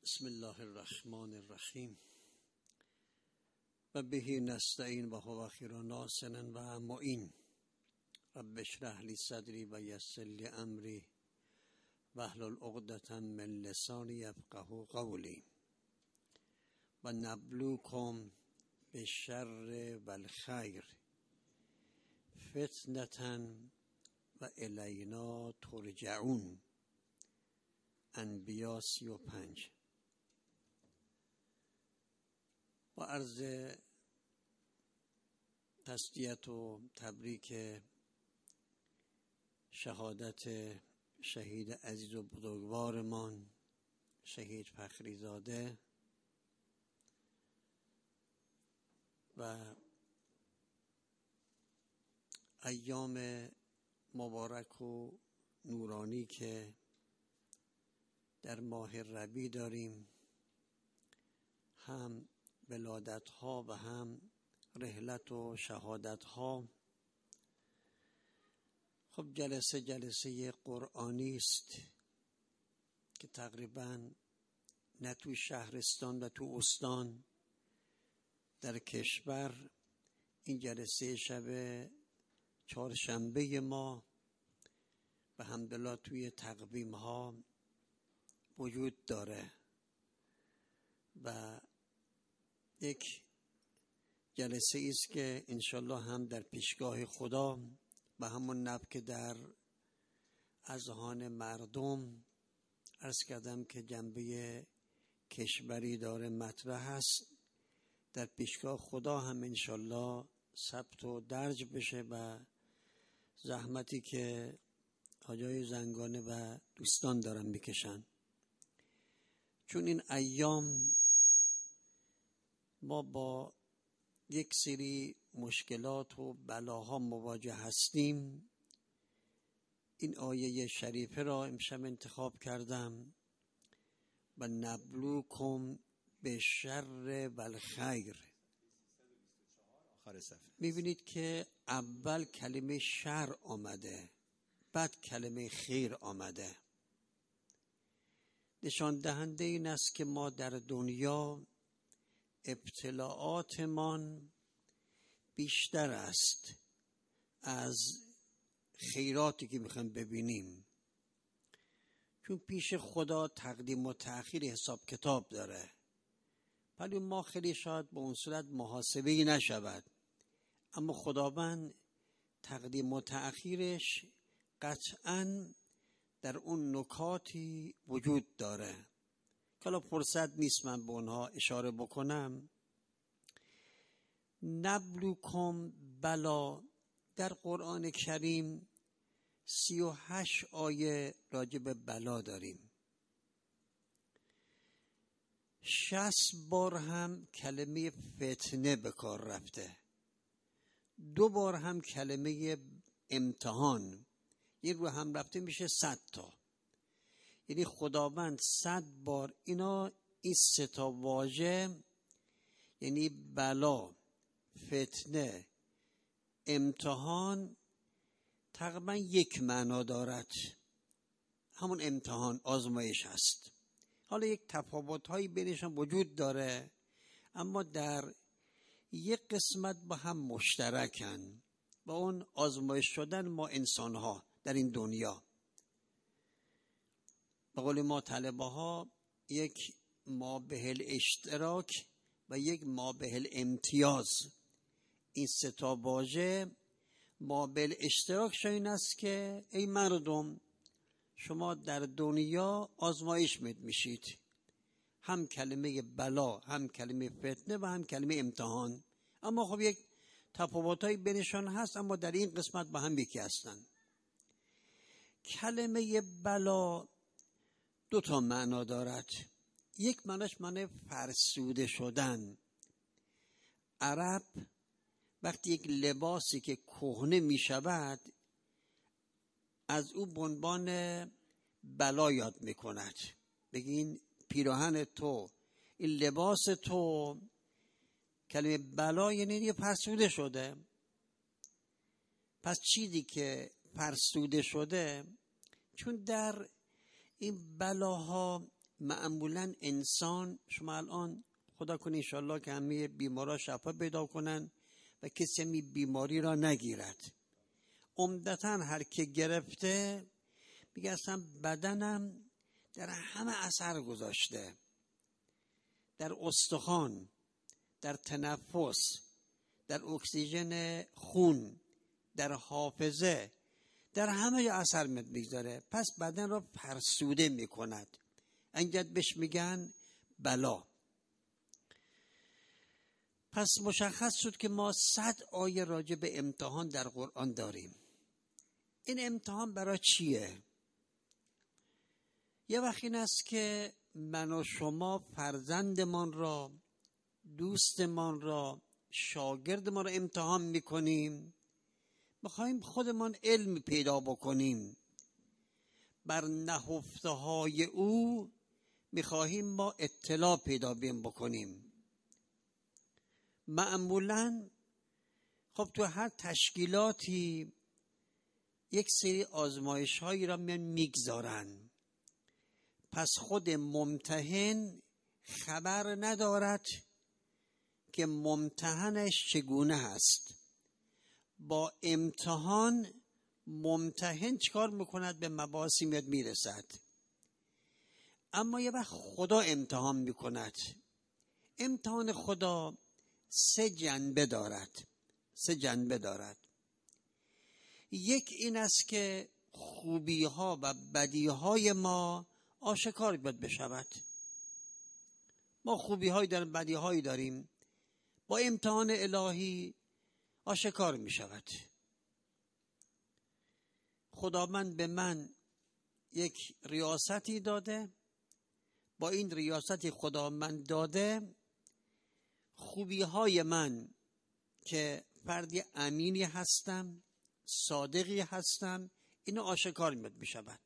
بسم الله الرحمن الرحیم و به نستعین و هو خیر ناصر و معین. رب اشرح لی صدری و یسر لی امری واحلل عقدة من لسانی یفقهوا قولی و نبلوکم بالشر و الخیر فتنة و الینا ترجعون. انبیاء 35. با عرض تسلیت و تبریک شهادت شهید عزیز و بزرگوارمان شهید فخریزاده و ایام مبارک و نورانی که در ماه ربیع داریم، هم ولادت ها و هم رحلت و شهادت ها. خب جلسه قرآنی است که تقریبا نه تو شهرستان و تو استان در کشور این جلسه شب چهارشنبه ما و الحمدلله توی تقویم ها وجود داره و یک جلسه است که انشالله هم در پیشگاه خدا و همون نب که در اذهان مردم عرض کردم که جنبه کشوری داره مطرح هست، در پیشگاه خدا هم انشالله ثبت و درج بشه و زحمتی که حاجای زنگانه و دوستان دارن میکشن. چون این ایام ما با یک سری مشکلات و بلاها مواجه هستیم، این آیه شریفه را امشب انتخاب کردم و نبلوکم بالشر و الخیر. میبینید که اول کلمه شر آمده، بعد کلمه خیر آمده. نشان دهنده این است که ما در دنیا ابتلاعاتمان بیشتر است از خیراتی که میخوایم ببینیم، چون پیش خدا تقدیم و تأخیر حساب کتاب داره، ولی ما خیلی شاید به اون صورت محاسبه‌ای نشود، اما خداوند تقدیم و تأخیرش قطعاً در اون نکاتی وجود داره که حالا فرصت نیست من به اونها اشاره بکنم. نبلوکم بلا در قرآن کریم 38 آیه راجع به بلا داریم. 60 بار هم کلمه فتنه به کار رفته، 2 بار هم کلمه امتحان، این رو هم رفته میشه 100 تا. یعنی خداوند 100 بار این 3 تا واژه، یعنی بلا، فتنه، امتحان، تقریبا یک معنا دارد، همون امتحان، آزمایش هست. حالا یک تفاوت‌هایی بینشون وجود داره، اما در یک قسمت با هم مشترکن، با اون آزمایش شدن ما انسان‌ها در این دنیا. به قول ما طلبه ها یک مابه الاشتراک و یک مابه الامتیاز. این 3 تا واژه مابه الاشتراک این است که ای مردم شما در دنیا آزمایش میشید، هم کلمه بلا، هم کلمه فتنه و هم کلمه امتحان، اما خب یک تفاوت‌های بینشان هست، اما در این قسمت با هم یکی هستند. کلمه بلا 2 تا معنا دارد. یک معناش معنی فرسوده شدن. عرب وقتی یک لباسی که کهنه می شود از او به عنوان بلا یاد می کند. بگین پیراهن تو، این لباس تو، کلمه بلا یعنی فرسوده شده. پس چیزی که فرسوده شده، چون در این بلاها معمولا انسان، شما الان خدا کنه انشالله که همه بیمارا شفا پیدا کنن و کسی همی بیماری را نگیرد. عمدتاً هر که گرفته میگه اصلا بدنم در همه اثر گذاشته، در استخوان، در تنفس، در اکسیژن خون، در حافظه، در همه جا اثر میگذاره. پس بدن را فرسوده میکند. اینجا بهش میگن بلا. پس مشخص شد که ما 100 آیه راجع به امتحان در قرآن داریم. این امتحان برای چیه؟ یه وقت این است که من و شما فرزندمان را، دوستمان را، شاگردمان را امتحان میکنیم. میخوایم خودمان علم پیدا بکنیم. بر نهفته های او میخواهیم ما اطلاع پیدا بکنیم. معمولاً خب تو هر تشکیلاتی یک سری آزمایش هایی را میگذارن. پس خود ممتحن خبر ندارد که ممتحنش چگونه هست. با امتحان ممتحن چکار میکند؟ به مباحثی میرسد. اما یه وقت خدا امتحان میکند. امتحان خدا 3 جنبه دارد. 3 جنبه دارد. یک این است که خوبی ها و بدی های ما آشکار بشود. ما خوبی هایی داریم، بدی هایی داریم. با امتحان الهی آشکار می شود. خداوند به من یک ریاستی داده. با این ریاستی خداوند داده، خوبی های من که فردی امینی هستم، صادقی هستم، اینو آشکار می شود.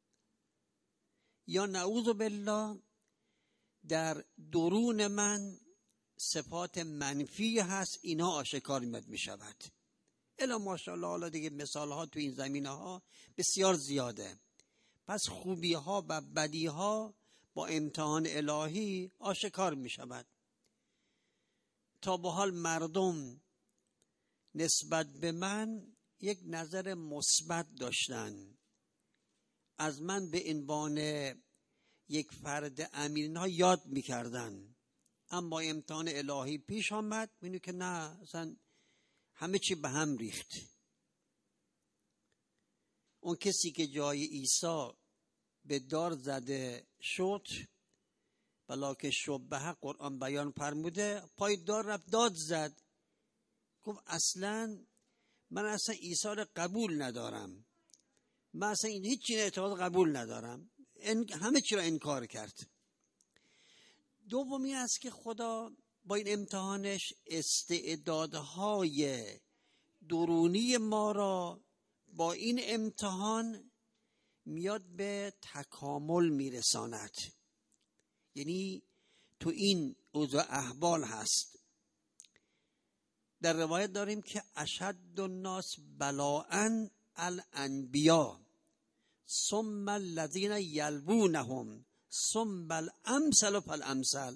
یا نعوذ بالله در درون من صفات منفی هست، اینا آشکار می شود. الا ماشاءالله حالا دیگه مثال ها تو این زمینه ها بسیار زیاده. پس خوبی ها و بدی ها با امتحان الهی آشکار می شود. تا به حال مردم نسبت به من یک نظر مثبت داشتن. از من به عنوان یک فرد امین ها یاد میکردن. اما امتحان الهی پیش آمد، می‌بینی که نه، اصلا همه چی به هم ریخت. اون کسی که جای عیسی به دار زده شد، بلا که شبهه قرآن بیان فرموده، پای دار رفت داد زد، گفت اصلا من اصلا عیسی رو قبول ندارم، من اصلا این هیچ چیز اعتقاد قبول ندارم، همه چی را انکار کرد. دومی است که خدا با این امتحانش استعدادهای درونی ما را با این امتحان میاد به تکامل میرساند. یعنی تو این اوضاع احوال هست. در روایت داریم که اشد الناس بلاء الانبیاء ثم الذین یلونهم ثم الامثل فالامثل.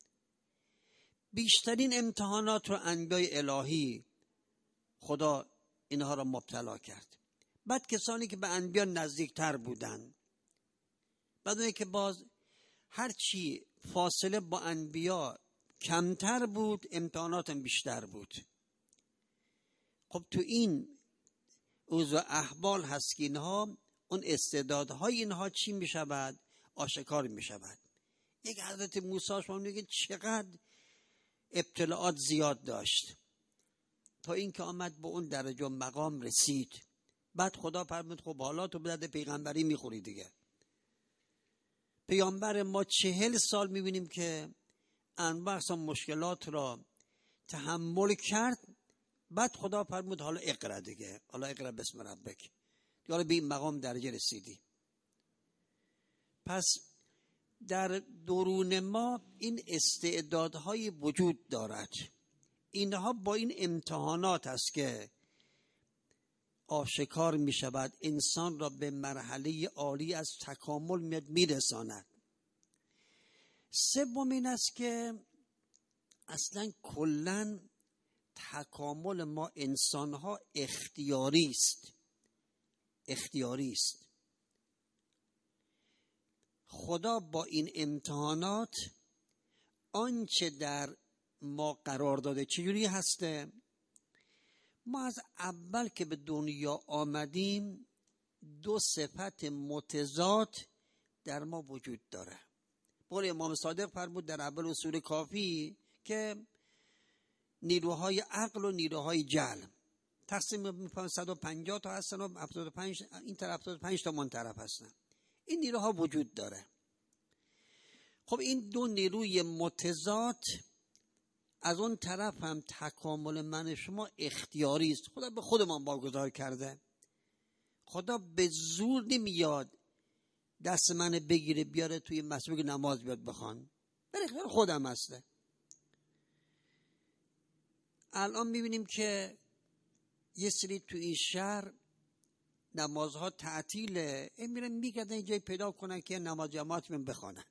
بیشترین امتحانات رو انبیاء الهی خدا اینها را مبتلا کرد. بعد کسانی که به انبیا نزدیکتر بودن، بعد اون که باز هرچی فاصله با انبیا کمتر بود امتحانات هم بیشتر بود. خب تو این اوضاع احوال هست که اینها اون استعدادهای اینها چی می شود؟ آشکار می شود. یک حضرت موسی شما میگه چقدر ابتلاعات زیاد داشت تا اینکه آمد به اون درجه و مقام رسید. بعد خدا فرمود خب حالا تو به درد پیغمبری میخوری دیگه. پیامبر ما 40 سال میبینیم که انواع اقسام مشکلات را تحمل کرد. بعد خدا فرمود حالا اقرا دیگه، حالا اقرا بسم ربک، حالا به این مقام درجه رسیدی. پس در درون ما این استعدادهای وجود دارد. اینها با این امتحانات است که آشکار می شود، انسان را به مرحله عالی از تکامل میرساند. سوم این است که اصلا کلاً تکامل ما انسان‌ها اختیاری است. خدا با این امتحانات آنچه در ما قرار داده چجوری هسته؟ ما از اول که به دنیا آمدیم 2 صفت متضاد در ما وجود داره. قول امام صادق فرمود در اول اصول کافی که نیروهای عقل و نیروهای جلب تقسیم می‌کنن 150 تا هستن و 75 این طرف 75 تا من طرف هستن. این نیروها وجود داره. خب این 2 نیروی متضاد از اون طرف هم تکامل من شما اختیاری است. خدا به خودمان واگذار کرده. خدا به زور نمیاد دست من بگیره بیاره توی مسجد نماز بیاد بخوان. در اختیار خودم هسته. الان میبینیم که یه سری توی این شهر نمازها تعطیله، میرن میگردن یه جایی پیدا کنن که نماز جماعت من بخوانن.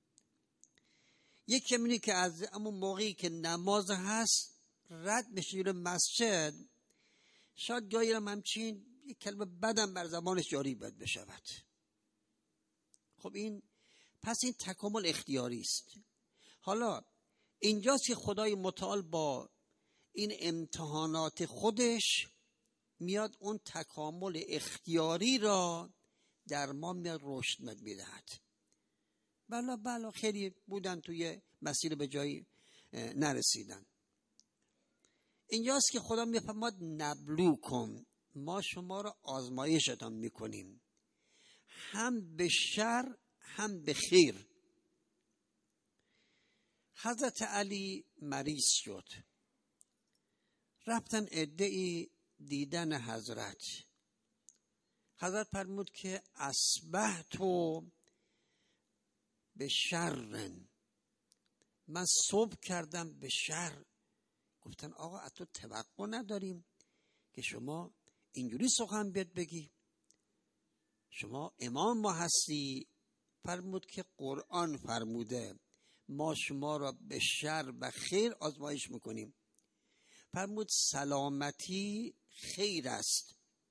یکی میبینی که از همون موقعی که نماز هست رد بشه جلوی مسجد، شاید گاهی هم همچین یک کلمه بدم بر زبانش جاری باید بشود. خب این پس این تکامل اختیاری است. حالا اینجاست که خدای متعال با این امتحانات خودش میاد اون تکامل اختیاری را در ما میاد رشد میدهد. بله خیلی بودن توی مسیر به جایی نرسیدن. اینجاست که خدا میفرماد نبلوکم، ما شما را آزمایشتان میکنیم، هم به شر هم به خیر. حضرت علی مریض شد، رفتن عده‌ای دیدن حضرت فرمود که اصبحت به شر، من صبح کردم به شر. گفتن آقا از تو توقع نداریم که شما اینجوری سخن بیاد بگی، شما امام ما هستی. فرمود که قرآن فرموده ما شما را به شر و خیر آزمایش میکنیم. فرمود سلامتی خیر است،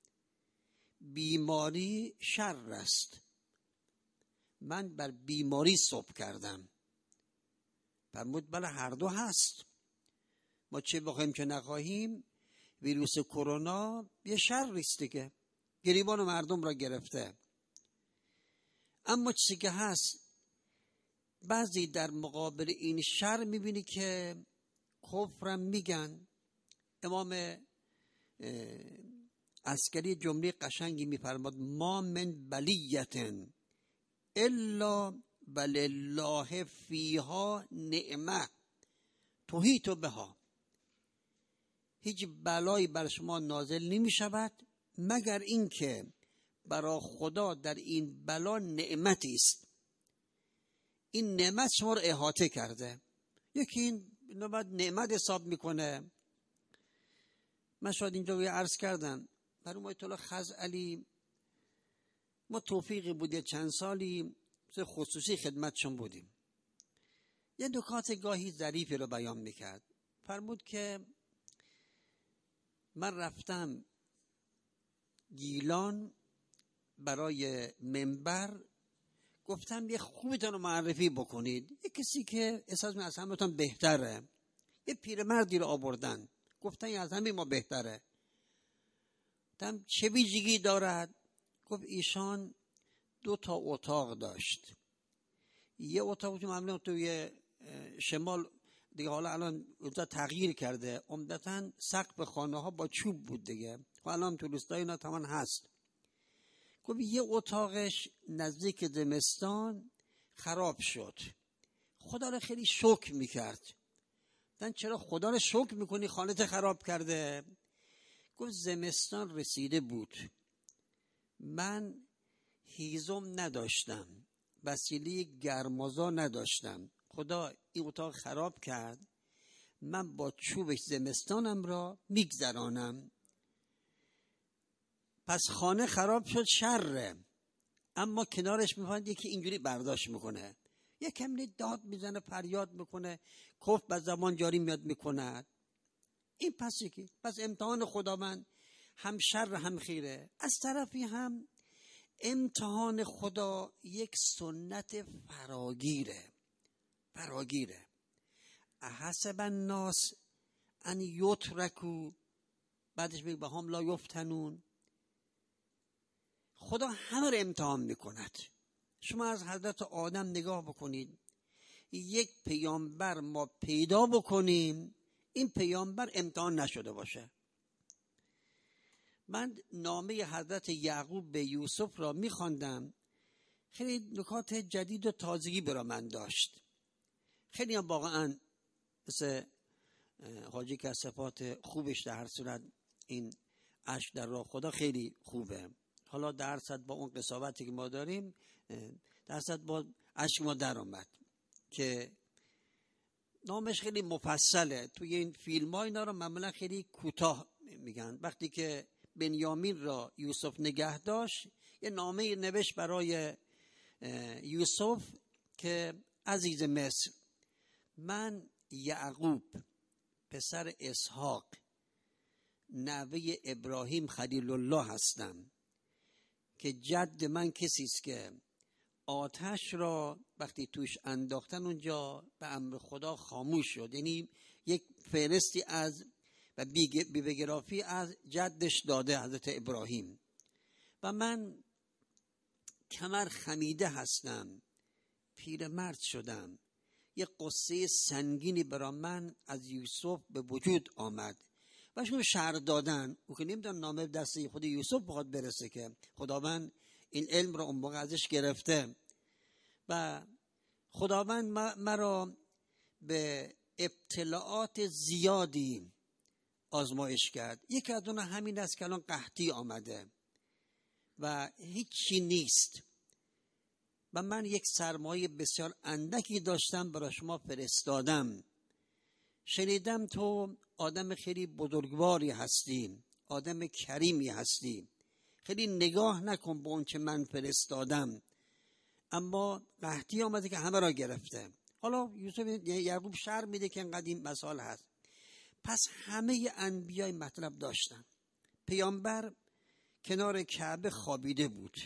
بیماری شر است. من بر بیماری صبح کردم. فرمود بله هر دو هست. ما چه بخوایم چه نخواهیم ویروس کرونا یه شر است دیگه، گریبان مردم را گرفته. اما چیزی که هست بعضی در مقابل این شر میبینی که کفرم میگن. امام عسکری جمله قشنگی میفرماد ما من بلیتن الا ولله فیها نعمه تحیط بها. هیچ بلایی بر شما نازل نمی شود مگر اینکه برای خدا در این بلا نعمتی است، این نعمت شما رو احاطه کرده. یکی این نعمت حساب میکنه. من شاید اینجا عرض کردم مرحوم آیت الله خزعلی، ما توفیقی بود یه چند سالی خصوصی خدمتشون بودیم، یه نکات گاهی ظریفی رو بیان میکرد. فرمود که من رفتم گیلان برای منبر، گفتم یه خوبیتون رو معرفی بکنید، یه کسی که احساس از همتون بهتره. یه پیرمردی رو آوردن، گفتن از همه ما بهتره. گفتم چه ویژگی دارد؟ گفت ایشان 2 اتاق داشت. یه اتاق که معمولا توی شمال دیگه، حالا الان اونجا تغییر کرده، عمدتاً سقف خانه ها با چوب بود دیگه، الان تو روستای اینا تمام هست. گفت یه اتاقش نزدیک زمستان خراب شد، خدا رو خیلی شکر میکرد. گفتن چرا خدا رو شکر میکنی خانه‌ت خراب کرده؟ گفت زمستان رسیده بود، من هیزم نداشتم، وسیله گرمازا نداشتم، خدا این اتاق خراب کرد، من با چوبش زمستانم را میگذرانم. پس خانه خراب شد شره، اما کنارش میفهمد یکی اینجوری برداشت میکنه. یک کمی داد میزنه، فریاد میکنه، کفر به زبان جاری میاد میکند. این پس یکی. پس امتحان خداوند هم شر هم خیره. از طرفی هم امتحان خدا یک سنت فراگیره. احسب الناس ان یترکوا، بعدش میگه به هم لا یفتنون. خدا همه رو امتحان میکند. شما از حضرت آدم نگاه بکنید، یک پیامبر ما پیدا بکنیم این پیامبر امتحان نشده باشه. من نامه حضرت یعقوب به یوسف را میخواندم، خیلی نکات جدید و تازگی برا من داشت. خیلی هم واقعا مثل حاجی که صفات خوبش در هر صورت این عشق در راه خدا خیلی خوبه. حالا درصد با اون قساوتی که ما داریم درصد با عشق ما در آمد که نامش خیلی مفصله. توی این فیلم ها اینا رو معمولا خیلی کوتاه میگن. وقتی که بنیامین را یوسف نگه داشت یه نامه نوشت برای یوسف که عزیز مصر، من یعقوب پسر اسحاق نوه ابراهیم خلیل الله هستم که جد من کسی است که آتش را وقتی توش انداختن اونجا به امر خدا خاموش شد. یعنی یک فهرستی از و بیوگرافی از جدش داده حضرت ابراهیم. و من کمر خمیده هستم، پیرمرد شدم. یک قصه سنگینی برای من از یوسف به وجود آمد و شما شهر دادن. او که نمیدونم نامه دسته خود یوسف بخواد برسه که خداوند این علم را اون موقع ازش گرفته و خداوند مرا به ابتلاعات زیادی آزمایش کرد. یکی از اونها همین است که الان قحطی آمده و هیچی نیست و من یک سرمایه بسیار اندکی داشتم برای شما فرستادم. شنیدم تو آدم خیلی بزرگواری هستی، آدم کریمی هستی، خیلی نگاه نکن به اون چه من فرستادم. اما قحطی آمده که همه را گرفته. حالا یوسف یعقوب شرح میده که انقدر این مسائل هست. پس همه انبیای مطلب داشتن. پیامبر کنار کعبه خوابیده بود.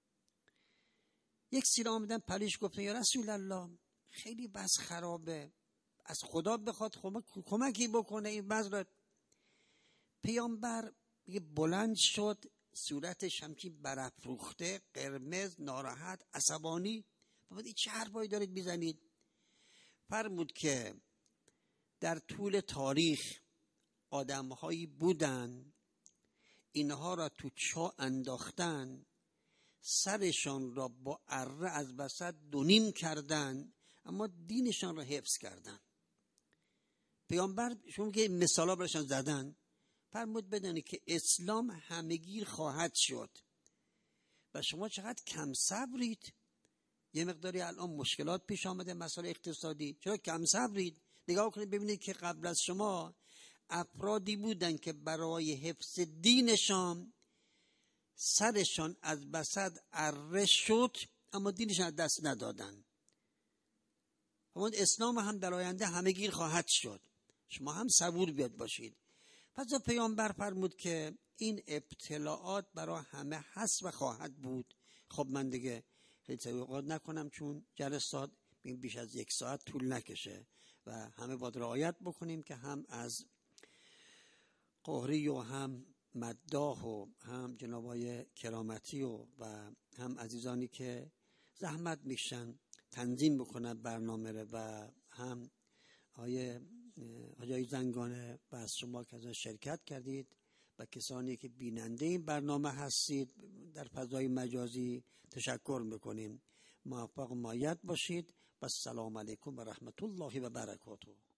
یک سیره آمدن پریش گفتن یا رسول الله خیلی بس خرابه، از خدا بخواد کمکی بکنه این وضع. پیامبر بلند شد، صورتش همچین برافروخته، قرمز، ناراحت، عصبانی. بابا این چه حرفایی دارید میزنید؟ فرمود که در طول تاریخ آدم‌هایی بودن اینها را تو چاه انداختن، سرشان را با اره از وسط دونیم کردن اما دینشان را حفظ کردن. پیامبر شما که مثالا برشان زدن فرمود بدونید که اسلام همگیر خواهد شد و شما چقدر کم صبرید. یه مقداری الان مشکلات پیش آمده، مسائل اقتصادی، چرا کم صبرید؟ نگاه کنید ببینید که قبل از شما افرادی بودن که برای حفظ دینشان سرشان از وسط اره شد اما دینشان از دست ندادن. همون اسلام هم در آینده همگیر خواهد شد، شما هم صبور بیاد باشید. پس پیامبر فرمود که این ابتلاعات برای همه هست و خواهد بود. خب من دیگه خیلی توقعات نکنم چون جلسات بیش از 1 ساعت طول نکشه و همه باید رعایت بکنیم که هم از قهری و هم مداح و هم جنابای کرامتی و هم عزیزانی که زحمت میشن تنظیم بکنن برنامه رو و هم آقای زنگانه و از شما که از شرکت کردید و کسانی که بیننده این برنامه هستید در فضای مجازی تشکر میکنیم. موفق و مایت باشید و السلام علیکم و رحمت الله و برکاته.